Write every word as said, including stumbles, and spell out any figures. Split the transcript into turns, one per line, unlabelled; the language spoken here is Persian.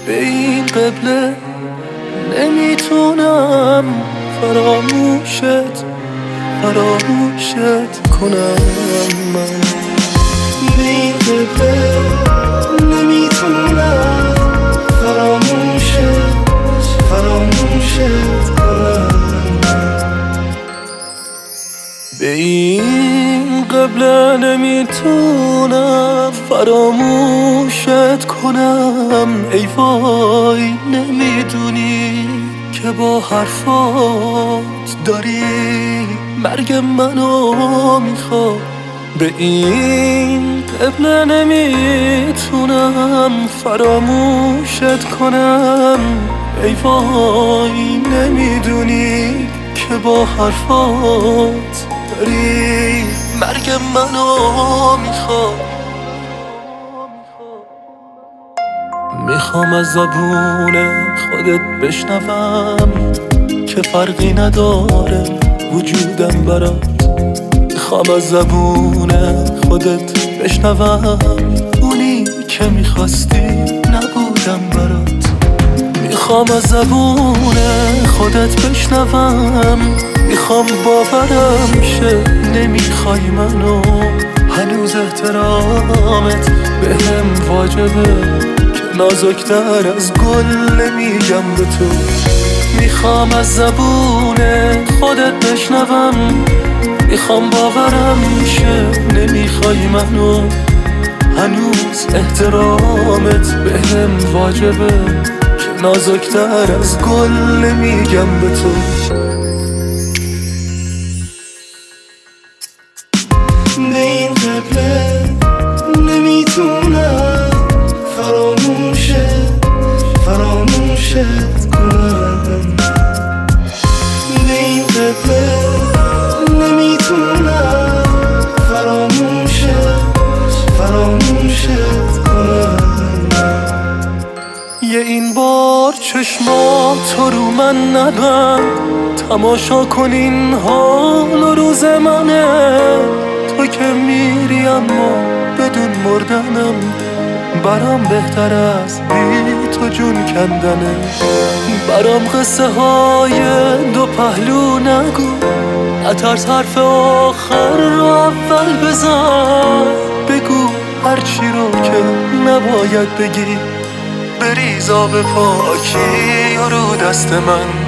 به این قبله نمیتونم فراموشت فراموشت کنم. من به این قبله نمیتونم فراموشت فراموشت کنم. به این قبله نمیتونم فراموشت کنم. ای وای نمیدونی که با حرفات داری مرگ منو میخواد. به این قبله نمیتونم فراموشت کنم. ای وای نمیدونی که با حرفات داری مرگ منو میخواد. میخوام از زبون خودت بشنوم که فرقی نداره وجودم برات. میخوام از زبون خودت بشنوم اونی که میخواستی نبودم برات. میخوام از زبون خودت بشنوم، میخوام باورم شه نمیخوای منو. هنوز احترامت بهم واجبه که نازکتر از گل نمیگم به تو. میخوام از زبون خودت بشنوم، میخوام باورم شه نمیخوای منو. هنوز احترامت بهم واجبه که نازکتر از گل نمیگم به تو. به این قبله نمیتونم فراموشت فراموشت کنم. به این قبله نمیتونم فراموشت فراموشت کنم. یه این بار چشماتو رو من نبند، تماشا کن این حال و روز منه. تو که میری اما بدون مردنم، برام بهتر از بی تو جون کندنه. برام قصه های دو پهلو نگو، نترس حرف آخر رو اول بزن. بگو هرچی رو که نباید بگی، بریز آب پاکی رو دست من.